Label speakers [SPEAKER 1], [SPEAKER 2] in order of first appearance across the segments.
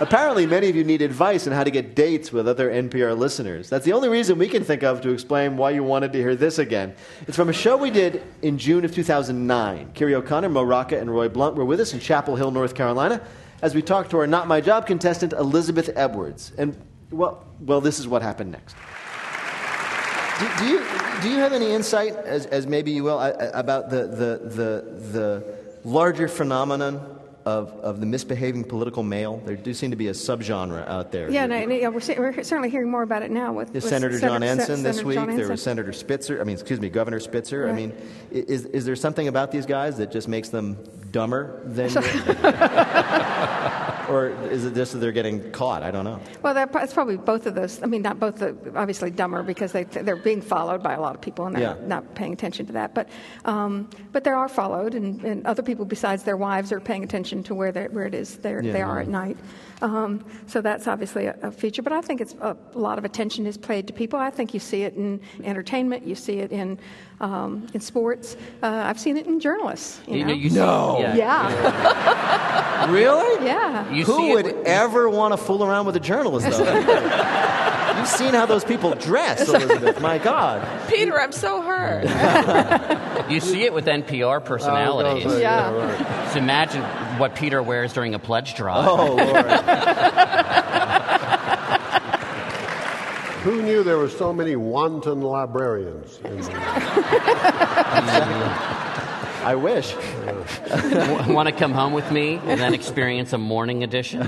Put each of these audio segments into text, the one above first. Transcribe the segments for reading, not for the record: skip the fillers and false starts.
[SPEAKER 1] Apparently, many of you need advice on how to get dates with other NPR listeners. That's the only reason we can think of to explain why you wanted to hear this again. It's from a show we did in June of 2009. Kerry O'Connor, Mo Rocca, and Roy Blunt were with us in Chapel Hill, North Carolina, as we talked to our Not My Job contestant, Elizabeth Edwards. And, well, this is what happened next. Do you have any insight, as maybe you will, about the larger phenomenon of the misbehaving political male? There do seem to be a subgenre out there.
[SPEAKER 2] Yeah, we're certainly hearing more about it now with
[SPEAKER 1] Senator John Ensign this week.
[SPEAKER 2] John
[SPEAKER 1] there was Senator Spitzer. Governor Spitzer.
[SPEAKER 2] Right.
[SPEAKER 1] I mean, is there something about these guys that just makes them dumber than or is it just that they're getting caught? I don't know.
[SPEAKER 2] Well, it's probably both of those. I mean, not both, obviously dumber because they're being followed by a lot of people and they're not paying attention to that. But they are followed, and other people besides their wives are paying attention to where it is they are at night. So that's obviously a feature. But I think it's a lot of attention is paid to people. I think you see it in entertainment. You see it in sports. I've seen it in journalists. You know? Yeah.
[SPEAKER 1] Really?
[SPEAKER 2] Yeah.
[SPEAKER 1] Who would ever want to fool around with a journalist, though? You've seen how those people dress, Elizabeth. My God.
[SPEAKER 3] Peter, I'm so hurt.
[SPEAKER 4] You see it with NPR personalities.
[SPEAKER 2] Yeah.
[SPEAKER 4] So imagine what Peter wears during a pledge drive.
[SPEAKER 1] Oh, Lord.
[SPEAKER 5] Who knew there were so many wanton librarians?
[SPEAKER 1] I wish.
[SPEAKER 4] Want to come home with me and then experience a morning edition?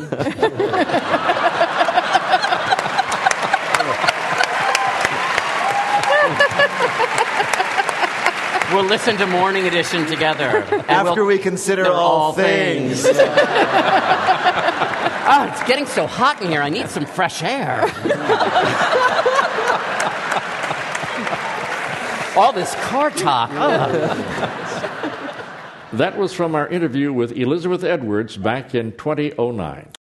[SPEAKER 4] We'll listen to Morning Edition together.
[SPEAKER 1] After we consider all things.
[SPEAKER 4] Oh, it's getting so hot in here. I need some fresh air. All this car talk.
[SPEAKER 6] That was from our interview with Elizabeth Edwards back in 2009.